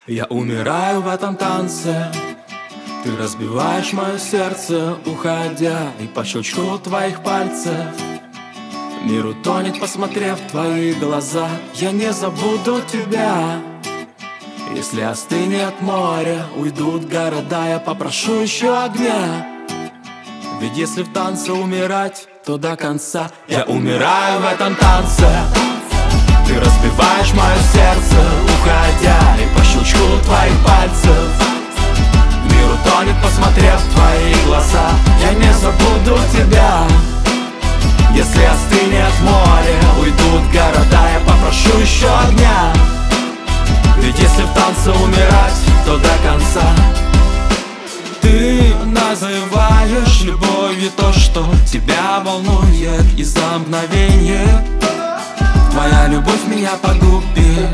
Я умираю в этом танце, ты разбиваешь мое сердце, уходя, и по щелчку твоих пальцев мир утонет, посмотрев в твои глаза. Я не забуду тебя. Если остынет море, уйдут города, я попрошу еще огня. Ведь если в танце умирать, то до конца. Я умираю в этом танце, ты разбиваешь мое сердце, уходя, и по щелчку твоих пальцев мир утонет, посмотрев в твои глаза. Я не забуду тебя. Если остынет море, уйдут города, я попрошу еще огня. Ведь если в танце умирать, то до конца. Ты называешь любовью то, что тебя волнует из-за мгновения. Твоя любовь меня погубит.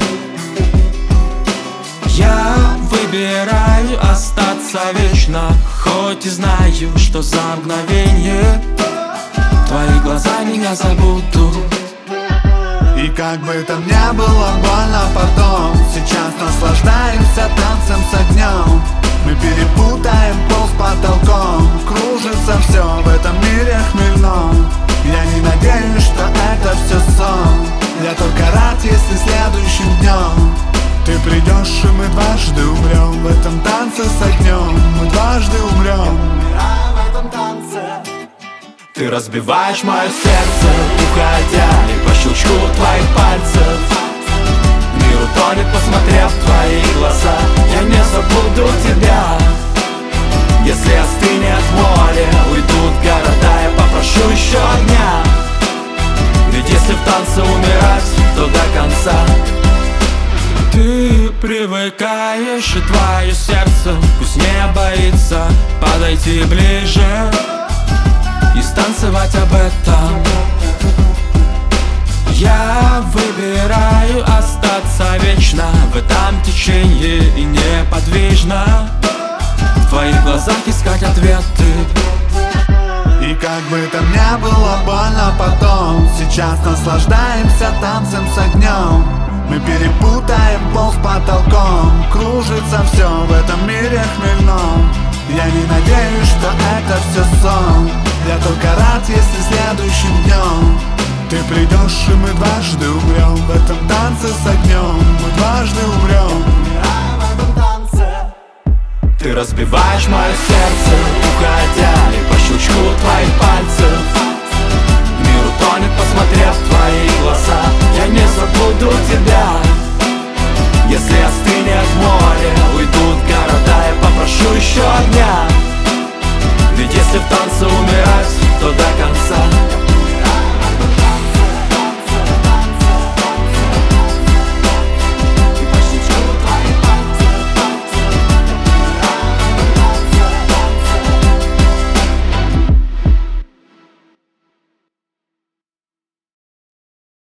Я выбираю остаться вечно, хоть и знаю, что за мгновение твои глаза меня забудут. И как бы там ни было больно потом, сейчас наслаждаемся танцем с огнем. Мы перепутаем пол с потолком, кружится все в этом мире хмельном. Я не надеюсь, что это все сон. Я только рад, если следующим днем ты придешь, и мы дважды умрем в этом танце с огнем. Мы дважды умрем, умирая в этом танце. Ты разбиваешь мое сердце, уходя, и по щелчку твоих пальцев мир утонет, посмотрев в твои глаза. Я не забуду тебя. Если остынет море, уйдут города, я попрошу еще огня. Ведь если в танце умирать, то до конца. Ты привыкаешь, и твое сердце пусть не боится подойти ближе и станцевать об этом. Я выбираю остаться вечно в этом течении и неподвижно в твоих глазах искать ответы. И как бы там ни было больно потом, сейчас наслаждаемся танцем с огнем. Мы перепутаем пол с потолком, кружится все в этом мире хмельном. Я не надеюсь, что это все сон. Я только рад, если следующим днем ты придешь, и мы дважды умрем в этом танце с огнем. Мы дважды умрем, умирая в этом танце. Ты разбиваешь мое сердце, уходя, и по щелчку твоих пальцев мир утонет, посмотрев в твои глаза. Я не забуду тебя. Если остынет море, уйдут города, я попрошу еще огня. Ведь если в танце